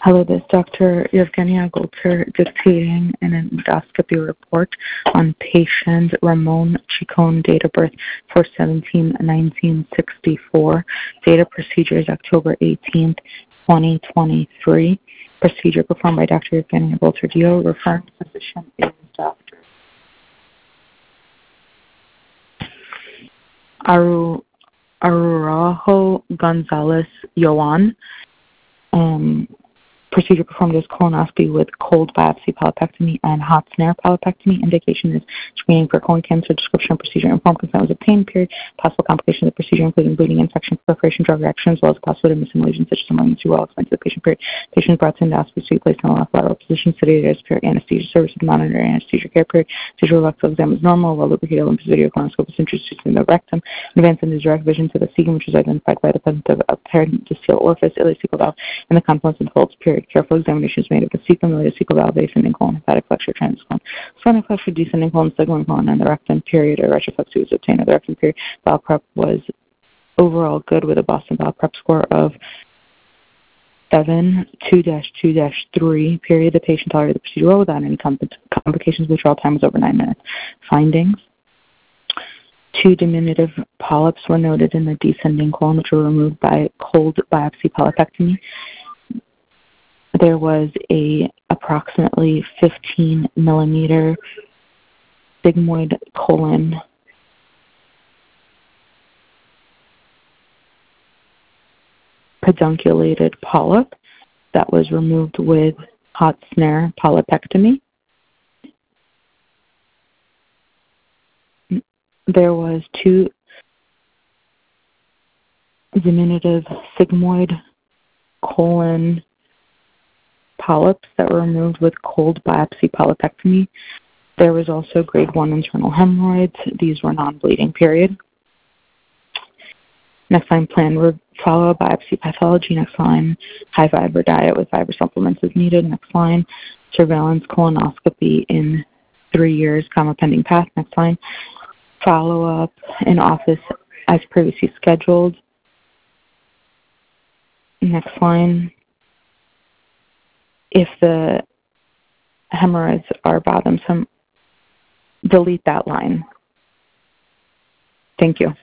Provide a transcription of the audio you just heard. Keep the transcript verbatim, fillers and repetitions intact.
Hello, this is Doctor Yevgenia Golter dictating an endoscopy report on patient Ramon Chicon, date of birth four seventeen nineteen sixty-four. Date of procedure is October eighteenth, twenty twenty-three. Procedure performed by Doctor Yevgenia Golter, D O. Referring physician is Doctor Aru, Araujo Gonzalez Yoan. Um, Procedure performed as colonoscopy with cold biopsy polypectomy and hot snare polypectomy. Indication is screening for colon cancer. Description of procedure. Informed consent was obtained. Period. Possible complications of the procedure, including bleeding, infection, proliferation, drug reaction, as well as the possibility of missing lesions such as emergency well explained to the patient. Period. Patient brought to endoscopy to be placed in a left lateral position. Sedated as period. Anesthesia services not under anesthesia care. Period. Visual rectal exam is normal. Well lubricated Olympus video colonoscope is introduced in the rectum. Advance into direct vision to the cecum, which is identified by the presence of a periosteal orifice, ileocecal valve, and the confluence of the folds. Period. Careful examination is made of the cecum, ileocecal valve, ascending colon, hepatic flexure, transcolon, splenic flexure, descending colon, sigmoid colon, and the rectum. Period. A retroflexy was obtained at the rectum. Period. Bowel prep was overall good with a Boston Bowel Prep score of seven two dash two dash three. Period. The patient tolerated the procedure well without any compl- complications. Withdrawal time was over nine minutes. Findings. Two diminutive polyps were noted in the descending colon, which were removed by cold biopsy polypectomy. There was a approximately fifteen millimeter sigmoid colon pedunculated polyp that was removed with hot snare polypectomy. There was two diminutive sigmoid colon polyps that were removed with cold biopsy polypectomy. There was also grade one internal hemorrhoids. These were non-bleeding. Period. Next line, plan follow biopsy pathology. Next line, high fiber diet with fiber supplements as needed. Next line, surveillance colonoscopy in three years, comma pending path. Next line, follow up in office as previously scheduled. Next line, if the hemorrhoids are bothersome, delete that line. Thank you.